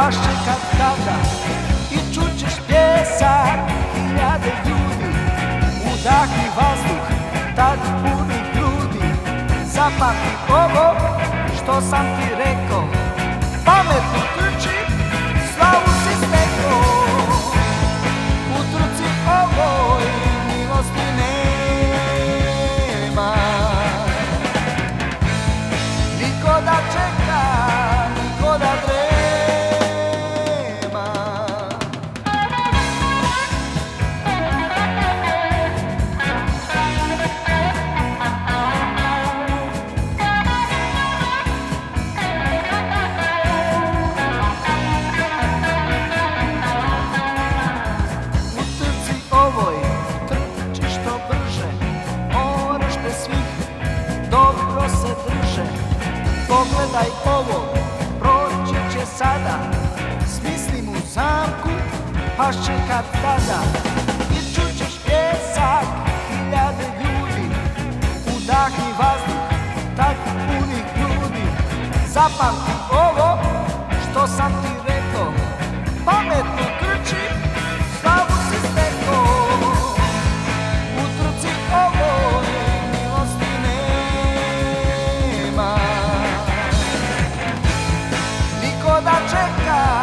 pašće kad tada i čućeš pjesak hiljade ljudi. Udahni vazduh, tad puni grudi. Zapamti ovo što sam ti rekao, pametno trči, slavu si stekao. U trci ovoj milosti nema, niko da čeka, niko da drema. U trci ovoj trči što brže, moraš te svih dobro se drže. Pogledaj ovo, proći će sada, smisli mu zamku, pašće kad tada. I čućeš pjesak hiljade ljudi, udahni vazduh, tad puni grudi. Zapamti ovo što sam ti rekao, pametno trči, slavu si stekao. U trci ovoj milosti nema, niko da čeka,